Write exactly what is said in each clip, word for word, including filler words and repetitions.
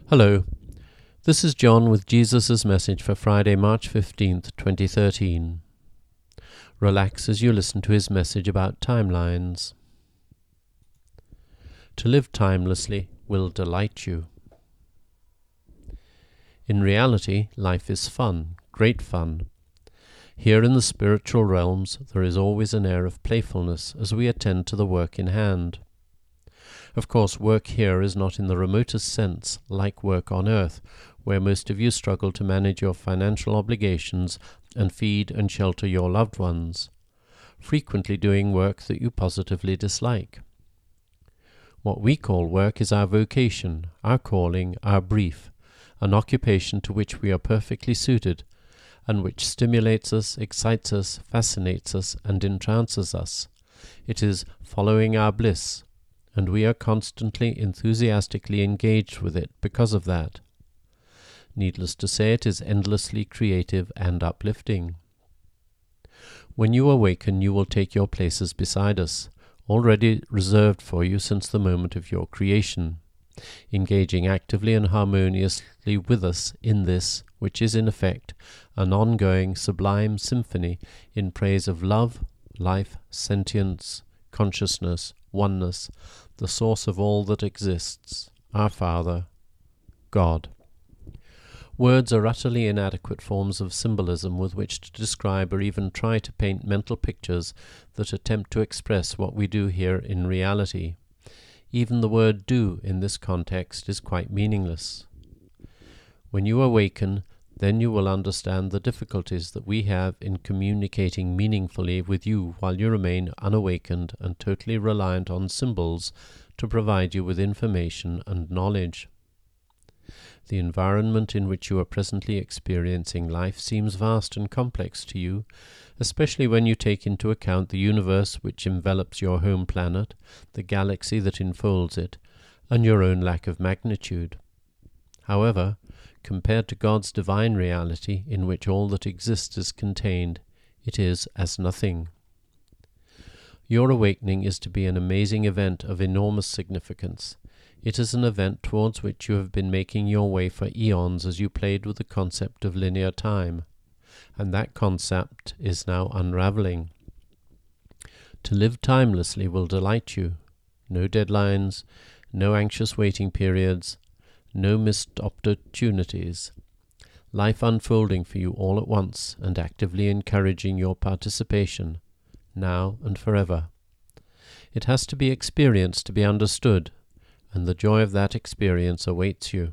Hello, this is John with Jesus' message for Friday, March fifteenth, twenty thirteen. Relax as you listen to his message about timelines. To live timelessly will delight you. In reality, life is fun, great fun. Here in the spiritual realms, there is always an air of playfulness as we attend to the work in hand. Of course, work here is not in the remotest sense like work on earth, where most of you struggle to manage your financial obligations and feed and shelter your loved ones, frequently doing work that you positively dislike. What we call work is our vocation, our calling, our brief, an occupation to which we are perfectly suited, and which stimulates us, excites us, fascinates us, and entrances us. It is following our bliss, and we are constantly, enthusiastically engaged with it because of that. Needless to say, it is endlessly creative and uplifting. When you awaken, you will take your places beside us, already reserved for you since the moment of your creation, engaging actively and harmoniously with us in this, which is in effect an ongoing sublime symphony in praise of love, life, sentience, consciousness, oneness, the source of all that exists, our Father, God. Words are utterly inadequate forms of symbolism with which to describe or even try to paint mental pictures that attempt to express what we do here in reality. Even the word do in this context is quite meaningless. When you awaken, then you will understand the difficulties that we have in communicating meaningfully with you while you remain unawakened and totally reliant on symbols to provide you with information and knowledge. The environment in which you are presently experiencing life seems vast and complex to you, especially when you take into account the universe which envelops your home planet, the galaxy that enfolds it, and your own lack of magnitude. However, compared to God's divine reality, in which all that exists is contained, it is as nothing. Your awakening is to be an amazing event of enormous significance. It is an event towards which you have been making your way for eons as you played with the concept of linear time, and that concept is now unraveling. To live timelessly will delight you. No deadlines, no anxious waiting periods, no missed opportunities. Life unfolding for you all at once and actively encouraging your participation, now and forever. It has to be experienced to be understood, and the joy of that experience awaits you.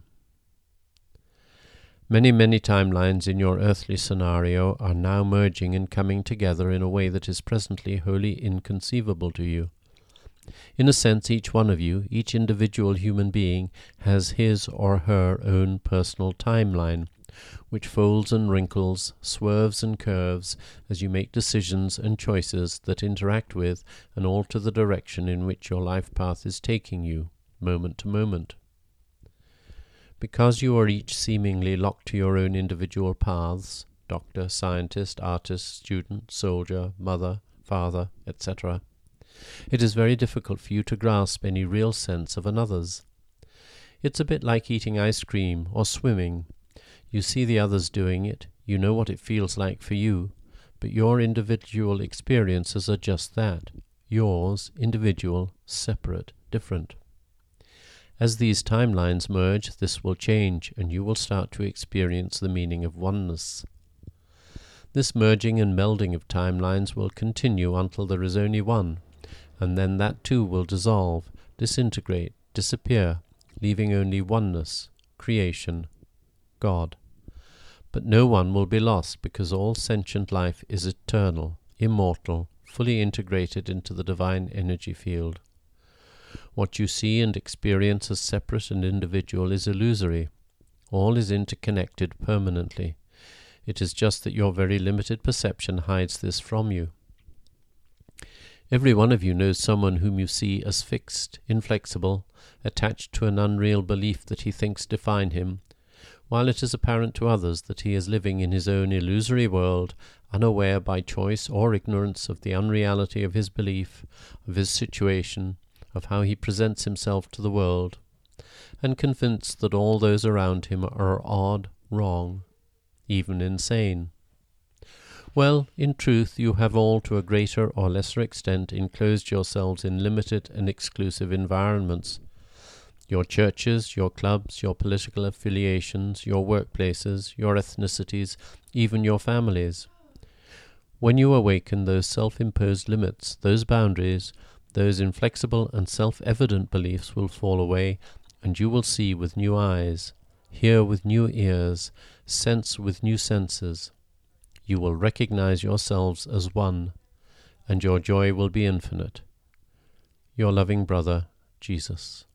Many, many timelines in your earthly scenario are now merging and coming together in a way that is presently wholly inconceivable to you. In a sense, each one of you, each individual human being, has his or her own personal timeline, which folds and wrinkles, swerves and curves, as you make decisions and choices that interact with and alter the direction in which your life path is taking you, moment to moment. Because you are each seemingly locked to your own individual paths, doctor, scientist, artist, student, soldier, mother, father, et cetera, it is very difficult for you to grasp any real sense of another's. It's a bit like eating ice cream or swimming. You see the others doing it, you know what it feels like for you, but your individual experiences are just that, yours, individual, separate, different. As these timelines merge, this will change, and you will start to experience the meaning of oneness. This merging and melding of timelines will continue until there is only one, and then that too will dissolve, disintegrate, disappear, leaving only oneness, creation, God. But no one will be lost, because all sentient life is eternal, immortal, fully integrated into the divine energy field. What you see and experience as separate and individual is illusory. All is interconnected permanently. It is just that your very limited perception hides this from you. Every one of you knows someone whom you see as fixed, inflexible, attached to an unreal belief that he thinks define him, while it is apparent to others that he is living in his own illusory world, unaware by choice or ignorance of the unreality of his belief, of his situation, of how he presents himself to the world, and convinced that all those around him are odd, wrong, even insane. Well, in truth, you have all to a greater or lesser extent enclosed yourselves in limited and exclusive environments. Your churches, your clubs, your political affiliations, your workplaces, your ethnicities, even your families. When you awaken those self-imposed limits, those boundaries, those inflexible and self-evident beliefs will fall away, and you will see with new eyes, hear with new ears, sense with new senses. You will recognize yourselves as one, and your joy will be infinite. Your loving brother, Jesus.